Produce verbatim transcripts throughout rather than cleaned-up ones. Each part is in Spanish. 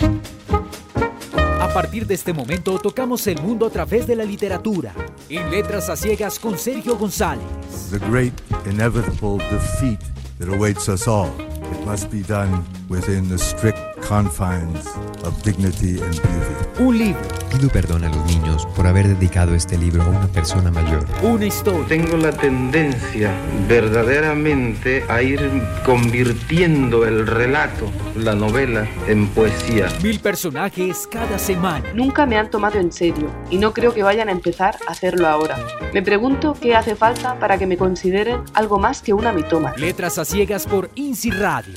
A partir de este momento tocamos el mundo a través de la literatura. En Letras a Ciegas con Sergio González. The great inevitable defeat that awaits us all. It must be done within the strict confines of dignity and beauty. Un libro. Pido perdón a los niños por haber dedicado este libro a una persona mayor. Una historia. Tengo la tendencia verdaderamente a ir convirtiendo el relato, la novela, en poesía. Mil personajes cada semana. Nunca me han tomado en serio y no creo que vayan a empezar a hacerlo ahora. Me pregunto qué hace falta para que me consideren algo más que una mitómana. Letras a Ciegas por INSI Radio.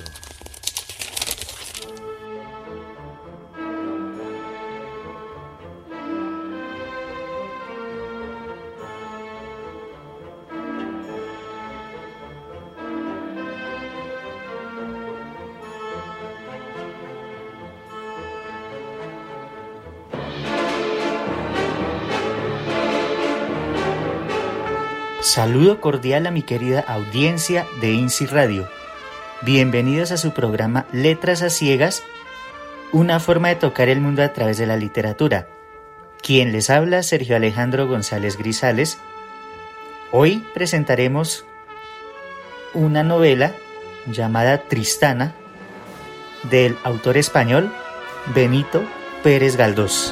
Saludo cordial a mi querida audiencia de INSI Radio. Bienvenidos a su programa Letras a Ciegas, una forma de tocar el mundo a través de la literatura. Quien les habla, Sergio Alejandro González Grisales. Hoy presentaremos una novela llamada Tristana, del autor español Benito Pérez Galdós.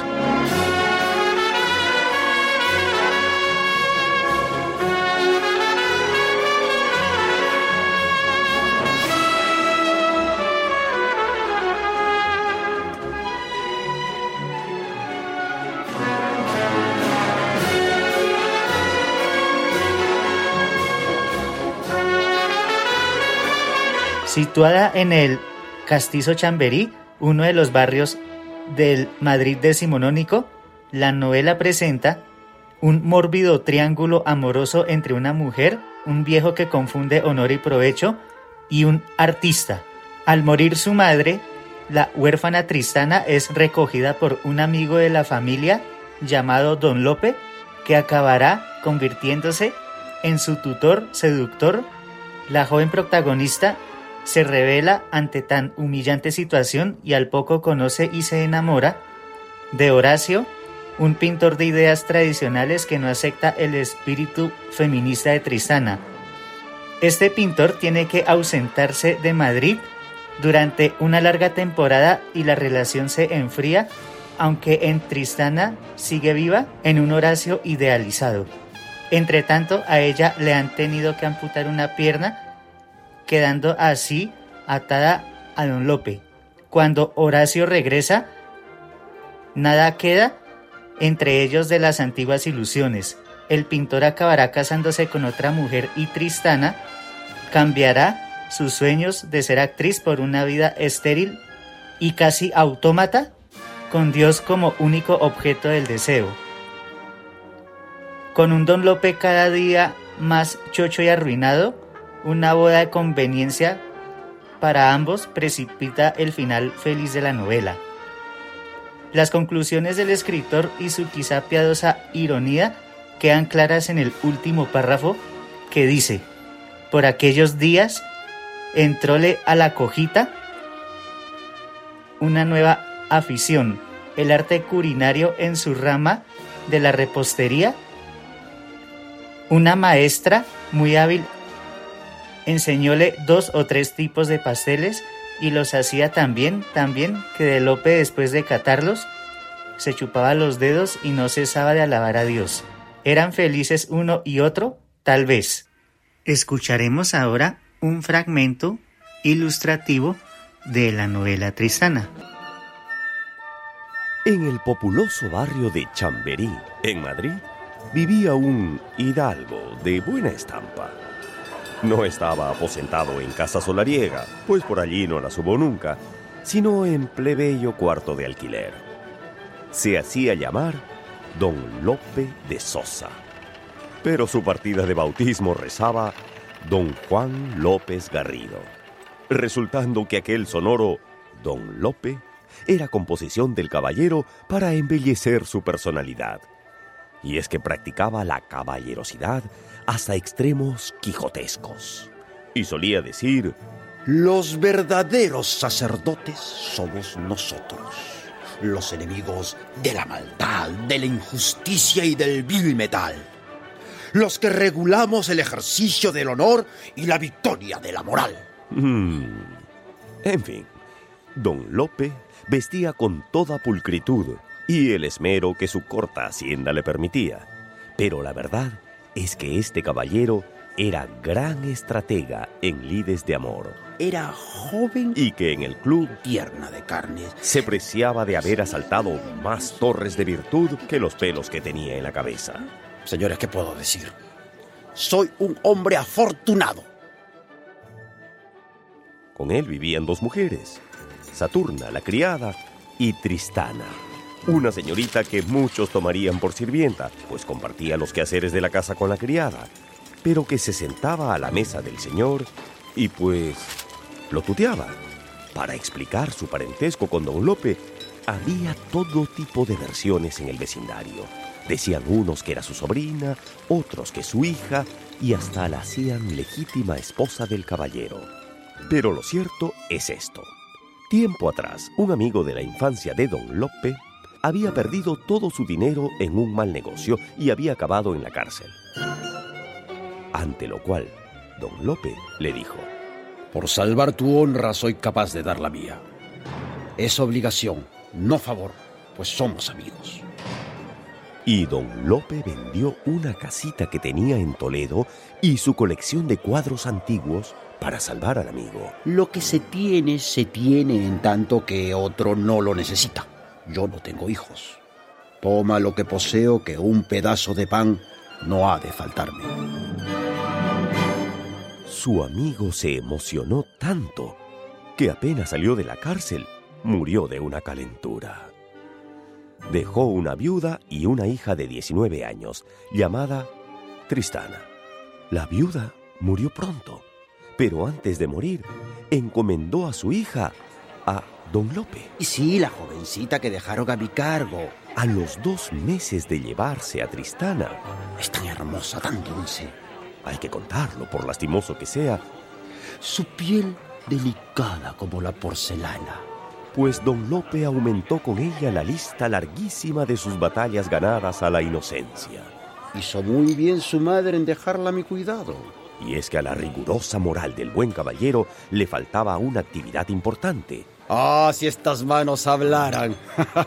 Situada en el Castizo Chamberí, uno de los barrios del Madrid decimonónico, la novela presenta un mórbido triángulo amoroso entre una mujer, un viejo que confunde honor y provecho, y un artista. Al morir su madre, la huérfana Tristana es recogida por un amigo de la familia llamado Don Lope, que acabará convirtiéndose en su tutor seductor. La joven protagonista se revela ante tan humillante situación y al poco conoce y se enamora de Horacio, un pintor de ideas tradicionales que no acepta el espíritu feminista de Tristana. Este pintor tiene que ausentarse de Madrid durante una larga temporada y la relación se enfría, aunque en Tristana sigue viva en un Horacio idealizado. Entre tanto, a ella le han tenido que amputar una pierna, quedando así atada a Don Lope. Cuando Horacio regresa, nada queda entre ellos de las antiguas ilusiones. El pintor acabará casándose con otra mujer y Tristana cambiará sus sueños de ser actriz por una vida estéril y casi autómata, con Dios como único objeto del deseo. Con un Don Lope cada día más chocho y arruinado, una boda de conveniencia para ambos precipita el final feliz de la novela. Las conclusiones del escritor y su quizá piadosa ironía quedan claras en el último párrafo, que dice: por aquellos días entróle a la cojita una nueva afición, el arte culinario en su rama de la repostería. Una maestra muy hábil enseñóle dos o tres tipos de pasteles y los hacía tan bien, tan bien, que de Lope, después de catarlos, se chupaba los dedos y no cesaba de alabar a Dios. ¿Eran felices uno y otro? Tal vez. Escucharemos ahora un fragmento ilustrativo de la novela Tristana. En el populoso barrio de Chamberí, en Madrid, vivía un hidalgo de buena estampa. No estaba aposentado en casa solariega, pues por allí no la subo nunca, sino en plebeyo cuarto de alquiler. Se hacía llamar Don Lope de Sosa, pero su partida de bautismo rezaba Don Juan López Garrido, resultando que aquel sonoro Don Lope era composición del caballero para embellecer su personalidad. Y es que practicaba la caballerosidad hasta extremos quijotescos. Y solía decir: Los verdaderos sacerdotes somos nosotros, los enemigos de la maldad, de la injusticia y del vil metal, los que regulamos el ejercicio del honor y la victoria de la moral. Mm. En fin, don Lope vestía con toda pulcritud y el esmero que su corta hacienda le permitía. Pero la verdad es que este caballero era gran estratega en lides de amor. Era joven y que en el club tierna de carnes se preciaba de haber asaltado más torres de virtud que los pelos que tenía en la cabeza. Señores, ¿qué puedo decir? Soy un hombre afortunado. Con él vivían dos mujeres, Saturna, la criada, y Tristana, una señorita que muchos tomarían por sirvienta, pues compartía los quehaceres de la casa con la criada, pero que se sentaba a la mesa del señor y pues lo tuteaba. Para explicar su parentesco con don Lope, había todo tipo de versiones en el vecindario. Decían unos que era su sobrina, otros que su hija, y hasta la hacían legítima esposa del caballero. Pero lo cierto es esto. Tiempo atrás, un amigo de la infancia de don Lope había perdido todo su dinero en un mal negocio y había acabado en la cárcel. Ante lo cual, don Lope le dijo: por salvar tu honra soy capaz de dar la mía. Es obligación, no favor, pues somos amigos. Y don Lope vendió una casita que tenía en Toledo y su colección de cuadros antiguos para salvar al amigo. Lo que se tiene, se tiene en tanto que otro no lo necesita. Yo no tengo hijos. Toma lo que poseo, que un pedazo de pan no ha de faltarme. Su amigo se emocionó tanto que apenas salió de la cárcel, murió de una calentura. Dejó una viuda y una hija de diecinueve años, llamada Tristana. La viuda murió pronto, pero antes de morir, encomendó a su hija a don Lope. Y sí, la jovencita que dejaron a mi cargo. A los dos meses de llevarse a Tristana. Es tan hermosa, tan dulce. Hay que contarlo, por lastimoso que sea. Su piel delicada como la porcelana. Pues don Lope aumentó con ella la lista larguísima de sus batallas ganadas a la inocencia. Hizo muy bien su madre en dejarla a mi cuidado. Y es que a la rigurosa moral del buen caballero le faltaba una actividad importante. ¡Ah, si estas manos hablaran!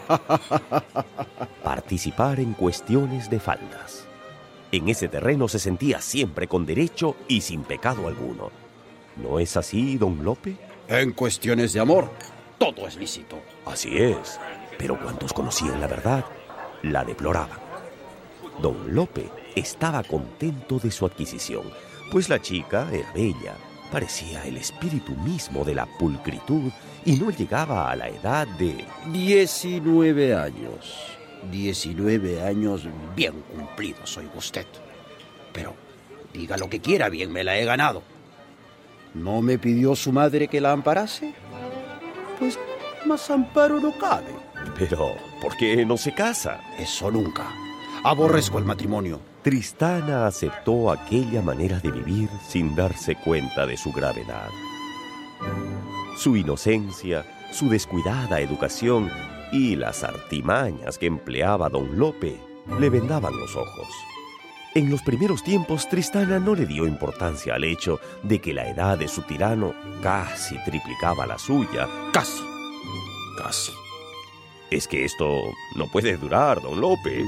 Participar en cuestiones de faldas. En ese terreno se sentía siempre con derecho y sin pecado alguno. ¿No es así, don Lope? En cuestiones de amor, todo es lícito. Así es, pero cuantos conocían la verdad, la deploraban. Don Lope estaba contento de su adquisición, pues la chica era bella, parecía el espíritu mismo de la pulcritud y no llegaba a la edad de... Diecinueve años. Diecinueve años bien cumplidos, oiga usted. Pero diga lo que quiera, bien me la he ganado. ¿No me pidió su madre que la amparase? Pues más amparo no cabe. Pero, ¿por qué no se casa? Eso nunca. Aborrezco el matrimonio. Tristana aceptó aquella manera de vivir sin darse cuenta de su gravedad. Su inocencia, su descuidada educación y las artimañas que empleaba don Lope le vendaban los ojos. En los primeros tiempos, Tristana no le dio importancia al hecho de que la edad de su tirano casi triplicaba la suya. Casi, casi. Es que esto no puede durar, don Lope.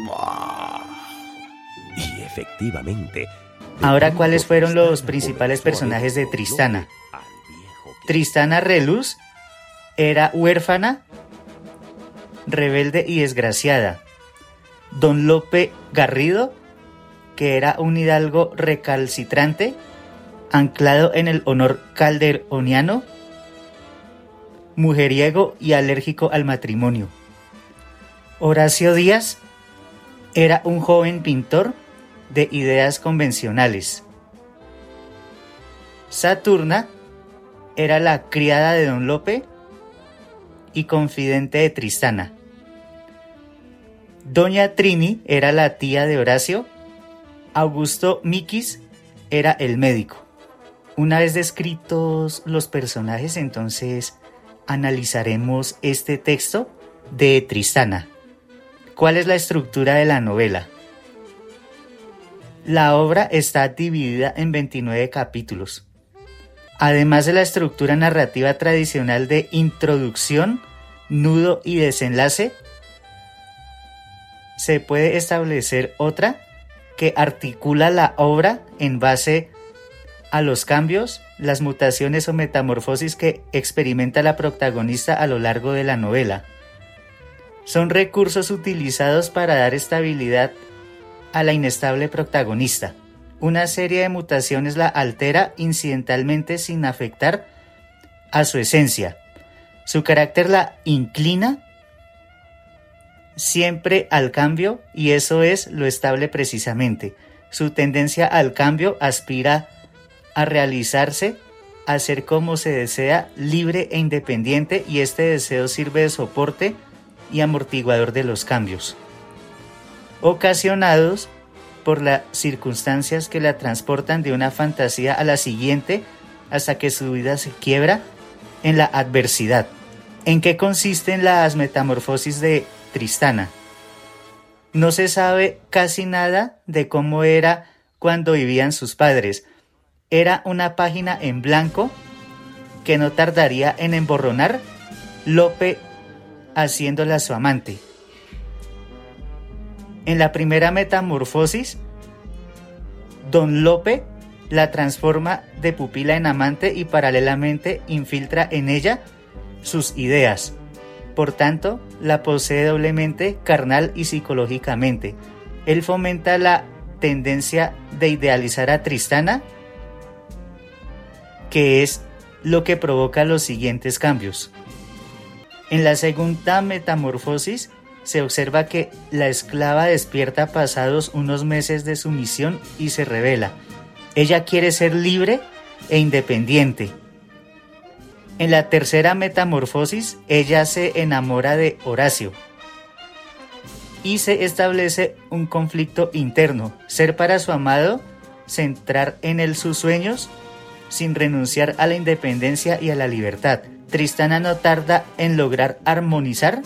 Y efectivamente... Ahora, ¿cuáles fueron los principales personajes de Tristana? Tristana Reluz era huérfana, rebelde y desgraciada. Don Lope Garrido, que era un hidalgo recalcitrante, anclado en el honor calderoniano, mujeriego y alérgico al matrimonio. Horacio Díaz era un joven pintor de ideas convencionales. Saturna era la criada de don Lope y confidente de Tristana. Doña Trini era la tía de Horacio. Augusto Miquis era el médico. Una vez descritos los personajes, entonces analizaremos este texto de Tristana. ¿Cuál es la estructura de la novela? La obra está dividida en veintinueve capítulos. Además de la estructura narrativa tradicional de introducción, nudo y desenlace, se puede establecer otra que articula la obra en base a los cambios, las mutaciones o metamorfosis que experimenta la protagonista a lo largo de la novela. Son recursos utilizados para dar estabilidad a la inestable protagonista. Una serie de mutaciones la altera incidentalmente sin afectar a su esencia. Su carácter la inclina siempre al cambio, y eso es lo estable precisamente. Su tendencia al cambio aspira a realizarse, a ser como se desea, libre e independiente, y este deseo sirve de soporte y amortiguador de los cambios ocasionados por las circunstancias que la transportan de una fantasía a la siguiente hasta que su vida se quiebra en la adversidad. ¿En qué consisten las metamorfosis de Tristana? No se sabe casi nada de cómo era cuando vivían sus padres. Era una página en blanco que no tardaría en emborronar, Lope haciéndola su amante. En la primera metamorfosis, Don Lope la transforma de pupila en amante y paralelamente infiltra en ella sus ideas. Por tanto, la posee doblemente carnal y psicológicamente. Él fomenta la tendencia de idealizar a Tristana, que es lo que provoca los siguientes cambios. En la segunda metamorfosis, se observa que la esclava despierta pasados unos meses de sumisión y se revela. Ella quiere ser libre e independiente. En la tercera metamorfosis, ella se enamora de Horacio y se establece un conflicto interno: ser para su amado, centrar en él sus sueños, sin renunciar a la independencia y a la libertad. Tristana no tarda en lograr armonizar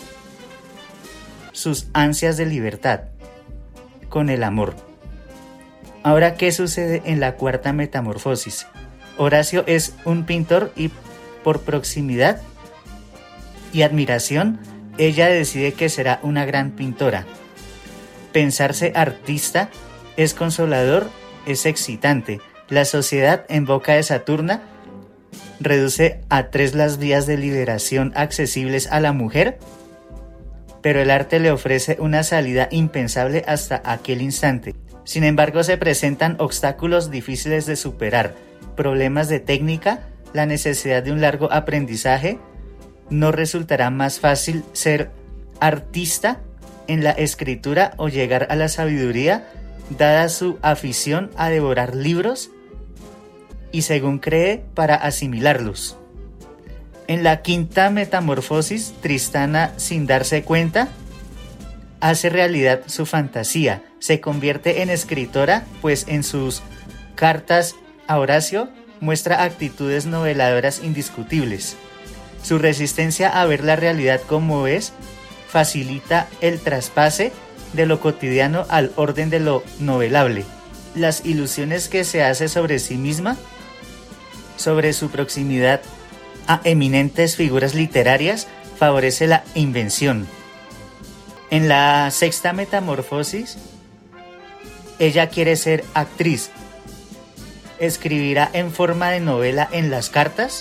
sus ansias de libertad con el amor. Ahora, ¿qué sucede en la cuarta metamorfosis? Horacio es un pintor y por proximidad y admiración, ella decide que será una gran pintora. Pensarse artista es consolador, es excitante. La sociedad en boca de Saturna reduce a tres las vías de liberación accesibles a la mujer, pero el arte le ofrece una salida impensable hasta aquel instante. Sin embargo, se presentan obstáculos difíciles de superar, problemas de técnica, la necesidad de un largo aprendizaje. No resultará más fácil ser artista en la escritura o llegar a la sabiduría, dada su afición a devorar libros y, según cree, para asimilarlos. En la quinta metamorfosis, Tristana, sin darse cuenta, hace realidad su fantasía. Se convierte en escritora, pues en sus cartas a Horacio muestra actitudes noveladoras indiscutibles. Su resistencia a ver la realidad como es facilita el traspase de lo cotidiano al orden de lo novelable. Las ilusiones que se hace sobre sí misma, sobre su proximidad a eminentes figuras literarias, favorece la invención. En la sexta metamorfosis, ella quiere ser actriz. Escribirá en forma de novela en las cartas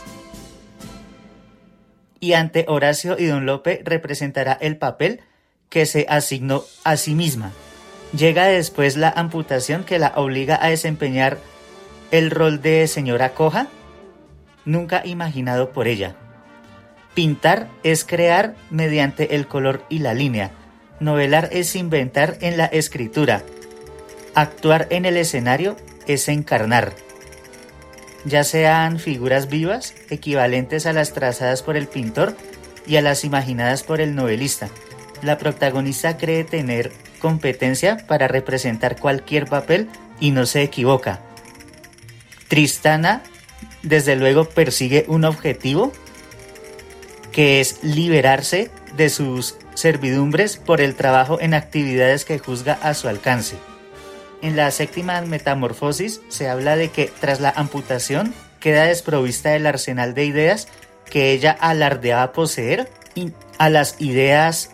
y ante Horacio y Don Lope representará el papel que se asignó a sí misma. Llega después la amputación que la obliga a desempeñar el rol de señora coja, nunca imaginado por ella. Pintar es crear mediante el color y la línea. Novelar es inventar en la escritura. Actuar en el escenario es encarnar. Ya sean figuras vivas, equivalentes a las trazadas por el pintor y a las imaginadas por el novelista. La protagonista cree tener competencia para representar cualquier papel y no se equivoca. Tristana desde luego persigue un objetivo, que es liberarse de sus servidumbres por el trabajo en actividades que juzga a su alcance. En la séptima metamorfosis se habla de que tras la amputación queda desprovista del arsenal de ideas que ella alardeaba poseer y a las ideas,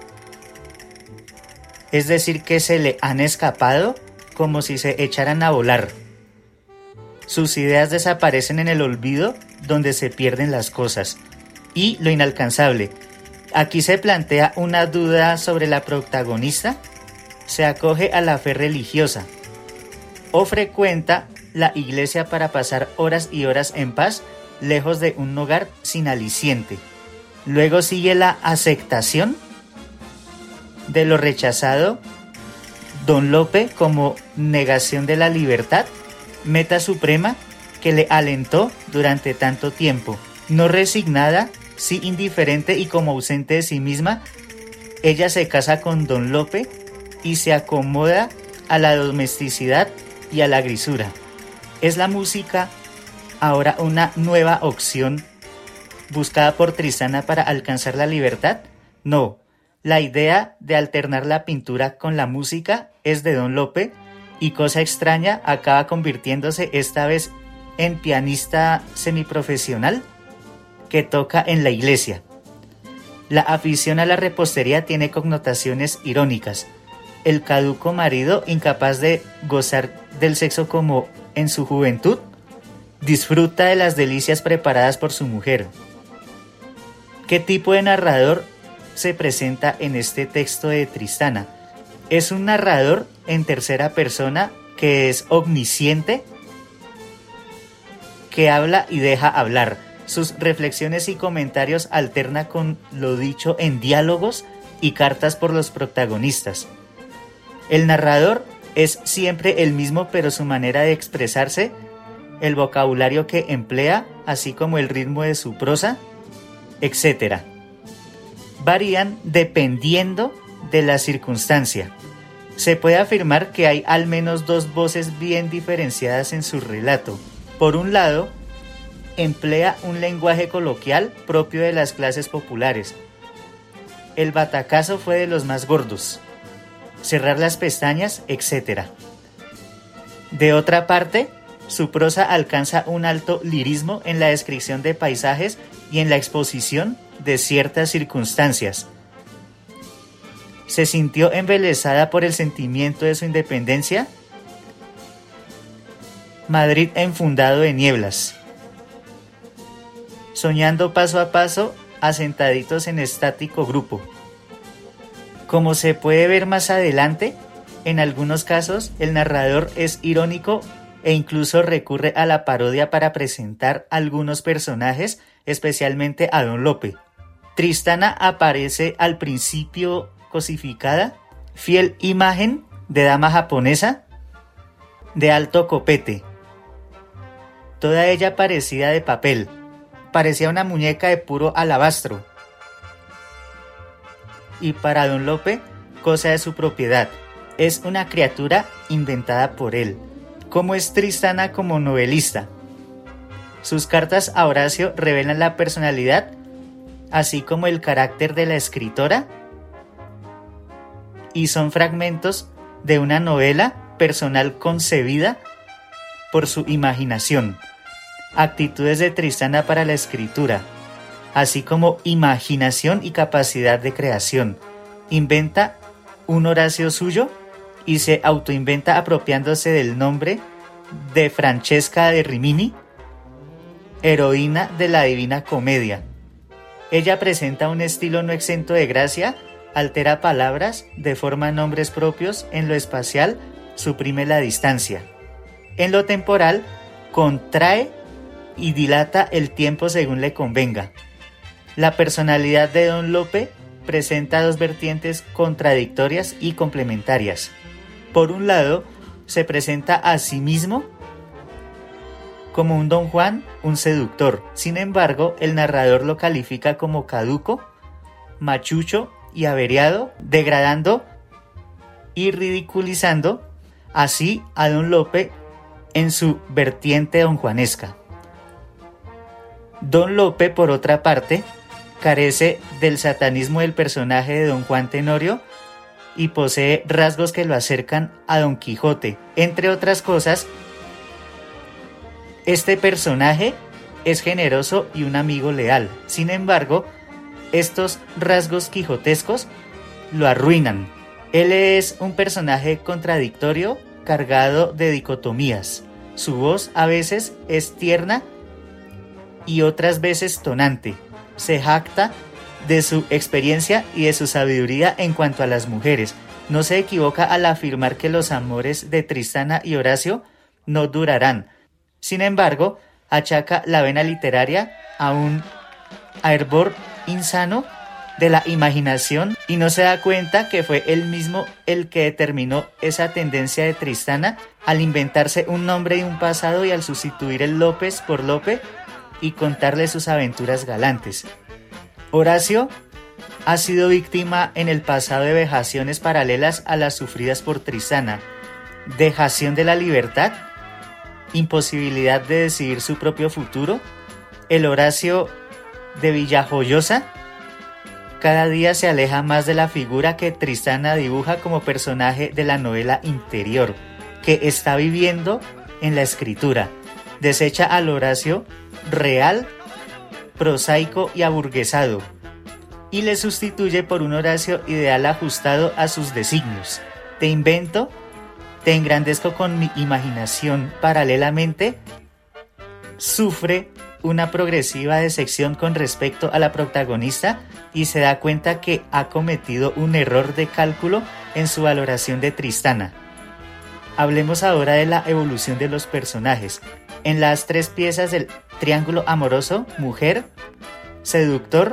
es decir, que se le han escapado como si se echaran a volar. Sus ideas desaparecen en el olvido donde se pierden las cosas. Y lo inalcanzable. Aquí se plantea una duda sobre la protagonista. Se acoge a la fe religiosa o frecuenta la iglesia para pasar horas y horas en paz, lejos de un hogar sin aliciente. Luego sigue la aceptación de lo rechazado, Don Lope como negación de la libertad, meta suprema que le alentó durante tanto tiempo. No resignada, sí indiferente y como ausente de sí misma, ella se casa con Don Lope y se acomoda a la domesticidad y a la grisura. ¿Es la música ahora una nueva opción buscada por Tristana para alcanzar la libertad? No, la idea de alternar la pintura con la música es de Don Lope y, cosa extraña, acaba convirtiéndose esta vez en pianista semiprofesional que toca en la iglesia. La afición a la repostería tiene connotaciones irónicas. El caduco marido, incapaz de gozar del sexo como en su juventud, disfruta de las delicias preparadas por su mujer. ¿Qué tipo de narrador se presenta en este texto de Tristana? Es un narrador en tercera persona que es omnisciente, que habla y deja hablar. Sus reflexiones y comentarios alterna con lo dicho en diálogos y cartas por los protagonistas. El narrador es siempre el mismo, pero su manera de expresarse, el vocabulario que emplea, así como el ritmo de su prosa, etcétera, varían dependiendo de la circunstancia. Se puede afirmar que hay al menos dos voces bien diferenciadas en su relato. Por un lado, emplea un lenguaje coloquial propio de las clases populares. El batacazo fue de los más gordos. Cerrar las pestañas, etcétera. De otra parte, su prosa alcanza un alto lirismo en la descripción de paisajes y en la exposición de ciertas circunstancias. ¿Se sintió embelesada por el sentimiento de su independencia? Madrid enfundado de nieblas. Soñando paso a paso, asentaditos en estático grupo. Como se puede ver más adelante, en algunos casos el narrador es irónico e incluso recurre a la parodia para presentar algunos personajes, especialmente a Don Lope. Tristana aparece al principio cosificada, fiel imagen de dama japonesa, de alto copete, toda ella parecida de papel, parecía una muñeca de puro alabastro, y para Don Lope, cosa de su propiedad, es una criatura inventada por él. ¿Cómo es Tristana como novelista? Sus cartas a Horacio revelan la personalidad, así como el carácter de la escritora, y son fragmentos de una novela personal concebida por su imaginación. Actitudes de Tristana para la escritura, así como imaginación y capacidad de creación. Inventa un Horacio suyo y se autoinventa apropiándose del nombre de Francesca de Rimini, heroína de la Divina Comedia. Ella presenta un estilo no exento de gracia, altera palabras, deforma nombres propios, en lo espacial suprime la distancia. En lo temporal, contrae y dilata el tiempo según le convenga. La personalidad de Don Lope presenta dos vertientes contradictorias y complementarias. Por un lado, se presenta a sí mismo como un Don Juan, un seductor. Sin embargo, el narrador lo califica como caduco, machucho y averiado, degradando y ridiculizando así a Don Lope en su vertiente donjuanesca. Don Lope, por otra parte, carece del satanismo del personaje de Don Juan Tenorio y posee rasgos que lo acercan a Don Quijote. Entre otras cosas, este personaje es generoso y un amigo leal. Sin embargo, estos rasgos quijotescos lo arruinan. Él es un personaje contradictorio, cargado de dicotomías. Su voz a veces es tierna y otras veces tonante. Se jacta de su experiencia y de su sabiduría en cuanto a las mujeres. No se equivoca al afirmar que los amores de Tristana y Horacio no durarán. Sin embargo, achaca la vena literaria a un hervor insano de la imaginación y no se da cuenta que fue él mismo el que determinó esa tendencia de Tristana al inventarse un nombre y un pasado y al sustituir el López por Lope y contarle sus aventuras galantes. Horacio ha sido víctima en el pasado de vejaciones paralelas a las sufridas por Tristana: dejación de la libertad, imposibilidad de decidir su propio futuro. El Horacio de Villajoyosa cada día se aleja más de la figura que Tristana dibuja como personaje de la novela interior, que está viviendo en la escritura. Desecha al Horacio real, prosaico y aburguesado, y le sustituye por un Horacio ideal ajustado a sus designios. Te invento, te engrandezco con mi imaginación. Paralelamente, sufre una progresiva decepción con respecto a la protagonista y se da cuenta que ha cometido un error de cálculo en su valoración de Tristana. Hablemos ahora de la evolución de los personajes. En las tres piezas del triángulo amoroso, mujer, seductor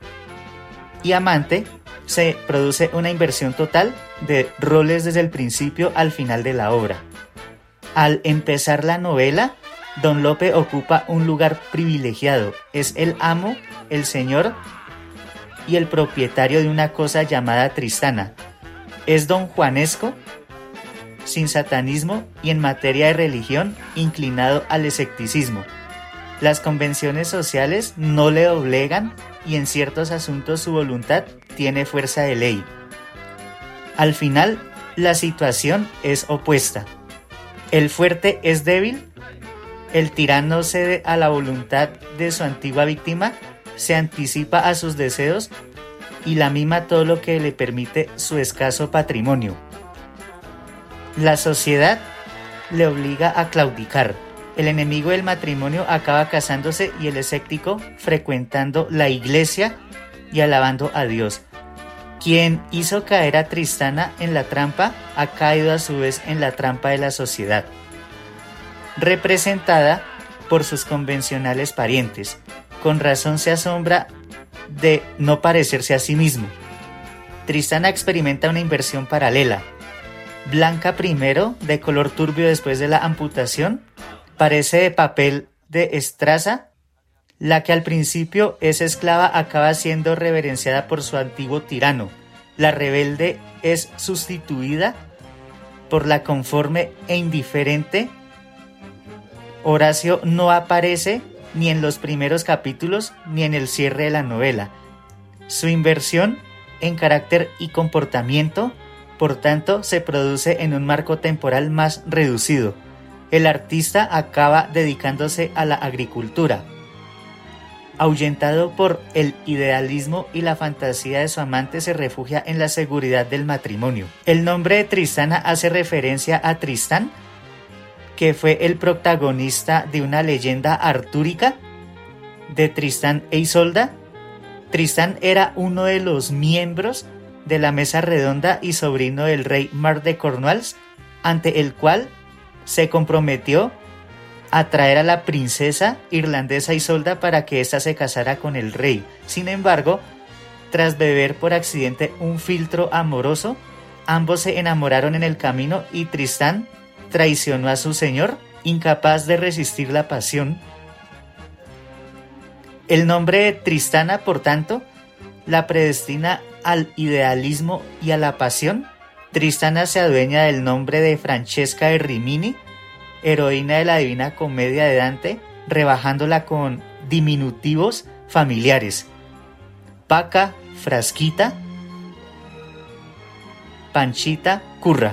y amante, se produce una inversión total de roles desde el principio al final de la obra. Al empezar la novela, Don Lope ocupa un lugar privilegiado. Es el amo, el señor y el propietario de una cosa llamada Tristana. Es don Juanesco, sin satanismo y en materia de religión inclinado al escepticismo. Las convenciones sociales no le doblegan y en ciertos asuntos su voluntad tiene fuerza de ley. Al final, la situación es opuesta. El fuerte es débil, el tirano cede a la voluntad de su antigua víctima, se anticipa a sus deseos y la mima todo lo que le permite su escaso patrimonio. La sociedad le obliga a claudicar. El enemigo del matrimonio acaba casándose y el escéptico frecuentando la iglesia y alabando a Dios. Quien hizo caer a Tristana en la trampa ha caído a su vez en la trampa de la sociedad, representada por sus convencionales parientes. Con razón se asombra de no parecerse a sí mismo. Tristana experimenta una inversión paralela. Blanca primero, de color turbio después de la amputación, parece de papel de estraza. La que al principio es esclava acaba siendo reverenciada por su antiguo tirano. La rebelde es sustituida por la conforme e indiferente. Horacio no aparece ni en los primeros capítulos ni en el cierre de la novela. Su inversión en carácter y comportamiento, por tanto, se produce en un marco temporal más reducido. El artista acaba dedicándose a la agricultura. Ahuyentado por el idealismo y la fantasía de su amante, se refugia en la seguridad del matrimonio. El nombre de Tristana hace referencia a Tristán, que fue el protagonista de una leyenda artúrica de Tristán e Isolda. Tristán era uno de los miembros de la mesa redonda y sobrino del rey Marc de Cornualles, ante el cual se comprometió a traer a la princesa irlandesa Isolda para que ésta se casara con el rey. Sin embargo, tras beber por accidente un filtro amoroso, ambos se enamoraron en el camino y Tristán traicionó a su señor, incapaz de resistir la pasión. El nombre de Tristana, por tanto, la predestina al idealismo y a la pasión. Tristana se adueña del nombre de Francesca de Rimini, heroína de la Divina Comedia de Dante, rebajándola con diminutivos familiares: Paca, Frasquita, Panchita, Curra.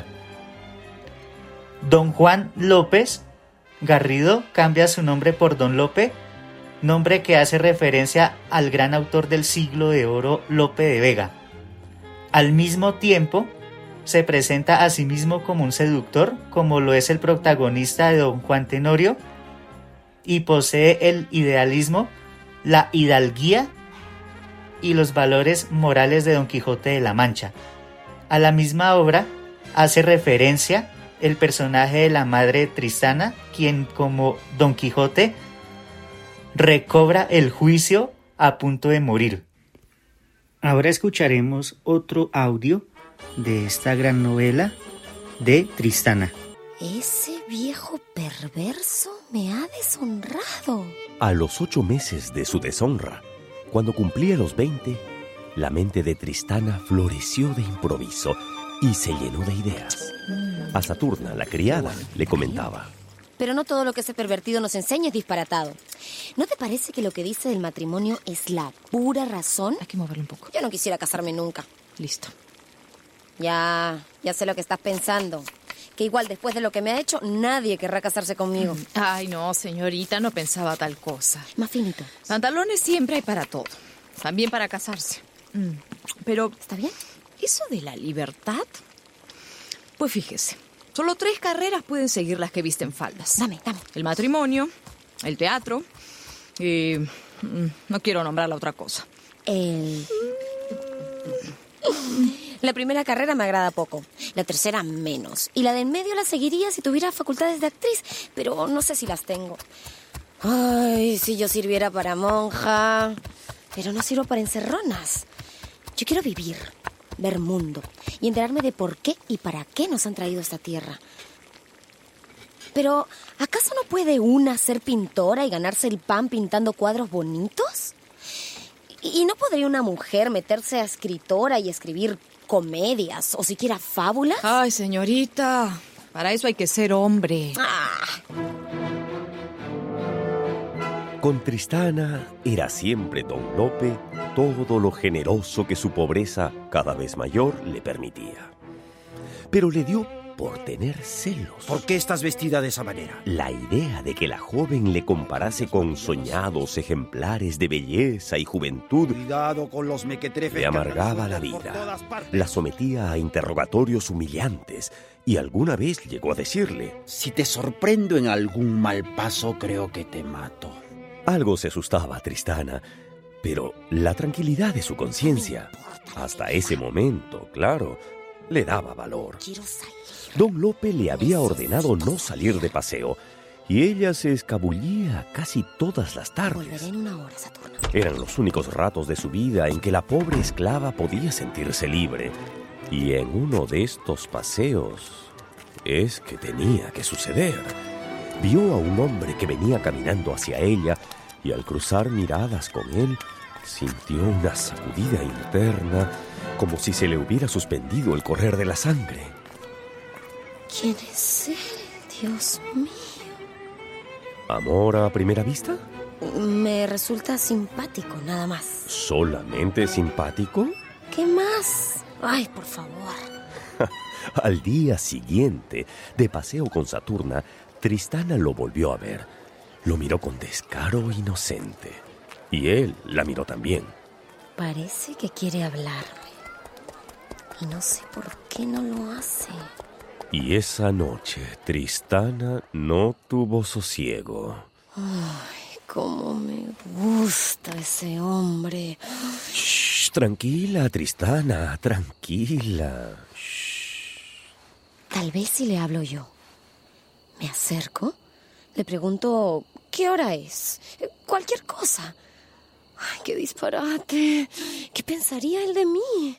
Don Juan López Garrido cambia su nombre por Don Lope, nombre que hace referencia al gran autor del siglo de oro Lope de Vega. Al mismo tiempo, se presenta a sí mismo como un seductor, como lo es el protagonista de Don Juan Tenorio, y posee el idealismo, la hidalguía y los valores morales de Don Quijote de la Mancha. A la misma obra hace referencia el personaje de la madre de Tristana, quien como Don Quijote recobra el juicio a punto de morir. Ahora escucharemos otro audio de esta gran novela de Tristana. Ese viejo perverso me ha deshonrado. A los ocho meses de su deshonra, cuando cumplía los veinte, la mente de Tristana floreció de improviso y se llenó de ideas. A Saturna, la criada, le comentaba: Pero no todo lo que ese pervertido nos enseña es disparatado. ¿No te parece que lo que dice del matrimonio es la pura razón? Hay que moverlo un poco. Yo no quisiera casarme nunca. Listo. Ya, ya sé lo que estás pensando. Que igual después de lo que me ha hecho, nadie querrá casarse conmigo. Ay, no, señorita, no pensaba tal cosa. Más finito. Pantalones siempre hay para todo. También para casarse. Mm. Pero... ¿Está bien? ¿Eso de la libertad? Pues fíjese, solo tres carreras pueden seguir las que visten faldas. Dame, dame. El matrimonio, el teatro y... no quiero nombrar la otra cosa. El... La primera carrera me agrada poco, la tercera menos. Y la de en medio la seguiría si tuviera facultades de actriz, pero no sé si las tengo. Ay, si yo sirviera para monja. Pero no sirvo para encerronas. Yo quiero vivir, ver mundo y enterarme de por qué y para qué nos han traído a esta tierra. Pero, ¿acaso no puede una ser pintora y ganarse el pan pintando cuadros bonitos? ¿Y no podría una mujer meterse a escritora y escribir comedias o siquiera fábulas? Ay, señorita, para eso hay que ser hombre. Ah. Con Tristana era siempre Don Lope todo lo generoso que su pobreza cada vez mayor le permitía. Pero le dio por tener celos. ¿Por qué estás vestida de esa manera? La idea de que la joven le comparase con soñados ejemplares de belleza y juventud Cuidado con los mequetrefes le amargaba la vida, la sometía a interrogatorios humillantes y alguna vez llegó a decirle: Si te sorprendo en algún mal paso, creo que te mato. Algo se asustaba a Tristana, pero la tranquilidad de su conciencia, hasta ese momento, claro, le daba valor. Don Lope le había ordenado no salir de paseo y ella se escabullía casi todas las tardes. Volveré en una hora, Saturno. Eran los únicos ratos de su vida en que la pobre esclava podía sentirse libre. Y en uno de estos paseos es que tenía que suceder. Vio a un hombre que venía caminando hacia ella y al cruzar miradas con él, sintió una sacudida interna como si se le hubiera suspendido el correr de la sangre. ¿Quién es él, Dios mío? ¿Amor a primera vista? Me resulta simpático, nada más. ¿Solamente simpático? ¿Qué más? Ay, por favor. Al día siguiente, de paseo con Saturna, Tristana lo volvió a ver. Lo miró con descaro inocente. Y él la miró también. Parece que quiere hablarme. Y no sé por qué no lo hace. Y esa noche, Tristana no tuvo sosiego. Ay, cómo me gusta ese hombre. Shh, tranquila, Tristana, tranquila. Shh. Tal vez si le hablo yo. Me acerco, le pregunto qué hora es, cualquier cosa. Ay, qué disparate. ¿Qué pensaría él de mí?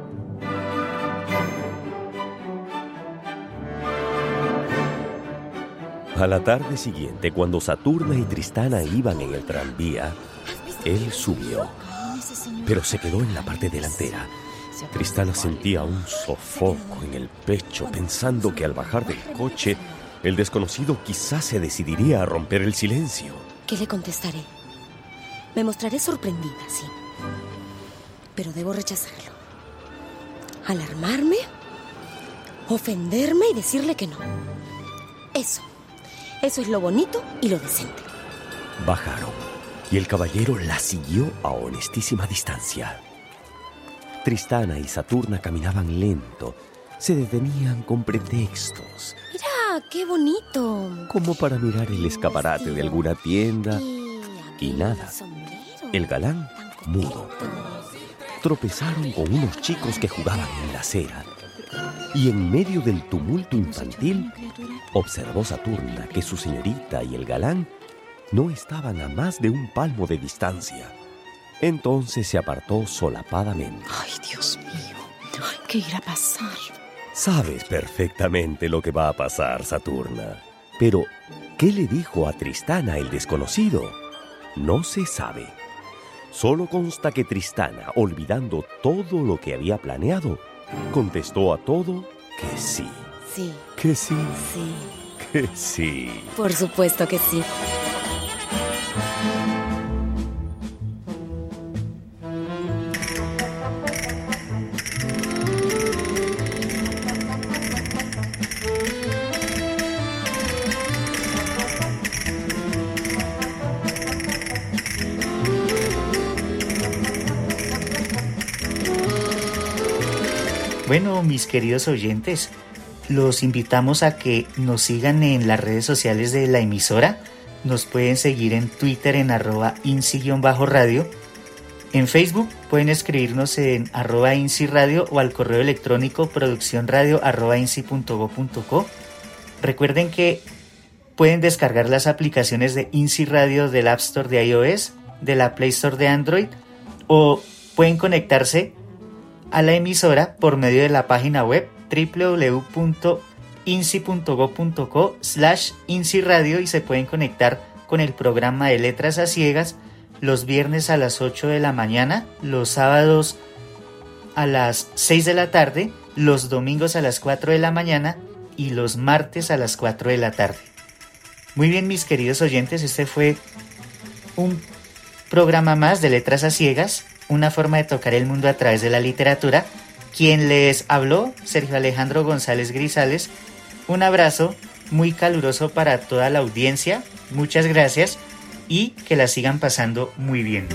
A la tarde siguiente, cuando Saturna y Tristana iban en el tranvía, él subió, pero se quedó en la parte delantera. Tristana sentía un sofoco en el pecho, pensando que al bajar del coche, el desconocido quizás se decidiría a romper el silencio. ¿Qué le contestaré? Me mostraré sorprendida, sí. Pero debo rechazarlo. Alarmarme, ofenderme y decirle que no. Eso. Eso es lo bonito y lo decente. Bajaron, y el caballero la siguió a honestísima distancia. Tristana y Saturna caminaban lento, se detenían con pretextos. Mira, qué bonito. Como para mirar el escaparate de alguna tienda. Y nada. El galán, mudo. Tropezaron con unos chicos que jugaban en la acera. Y en medio del tumulto infantil, observó Saturna que su señorita y el galán no estaban a más de un palmo de distancia. Entonces se apartó solapadamente. Ay, Dios mío, ¿qué irá a pasar? Sabes perfectamente lo que va a pasar, Saturna. Pero, ¿qué le dijo a Tristana el desconocido? No se sabe. Solo consta que Tristana, olvidando todo lo que había planeado, contestó a todo que sí. Sí. Que sí. Sí. Que sí. Por supuesto que sí. Bueno, mis queridos oyentes, los invitamos a que nos sigan en las redes sociales de la emisora. Nos pueden seguir en Twitter en arroba insi-radio. En Facebook pueden escribirnos en arroba insiradio o al correo electrónico produccionradio arroba insi punto go punto co. Recuerden que pueden descargar las aplicaciones de Insi Radio del App Store de iOS, de la Play Store de Android, o pueden conectarse a la emisora por medio de la página web doble u doble u doble u punto insi punto go punto co slash insiradio y se pueden conectar con el programa de Letras a Ciegas los viernes a las ocho de la mañana, los sábados a las seis de la tarde, los domingos a las cuatro de la mañana y los martes a las cuatro de la tarde. Muy bien, mis queridos oyentes, este fue un programa más de Letras a Ciegas, una forma de tocar el mundo a través de la literatura. Quien les habló, Sergio Alejandro González Grisales. Un abrazo muy caluroso para toda la audiencia. Muchas gracias y que la sigan pasando muy bien.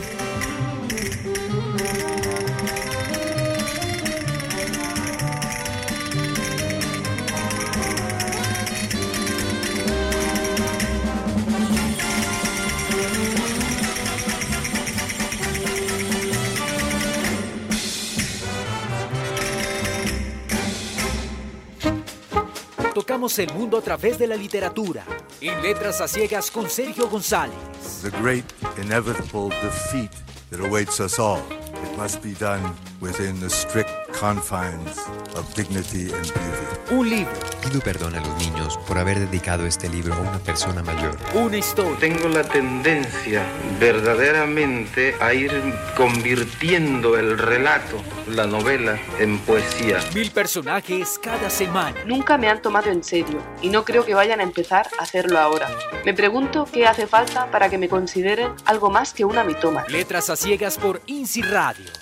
Tocamos el mundo a través de la literatura. En Letras a Ciegas con Sergio González. The great inevitable defeat that awaits us all. It must be done within the strict confines of dignity and beauty. Un libro. Pido perdón a los niños por haber dedicado este libro a una persona mayor. Una historia. Tengo la tendencia verdaderamente a ir convirtiendo el relato, la novela, en poesía. Mil personajes cada semana. Nunca me han tomado en serio y no creo que vayan a empezar a hacerlo ahora. Me pregunto qué hace falta para que me consideren algo más que una mitómana. Letras a Ciegas por Insi Radio.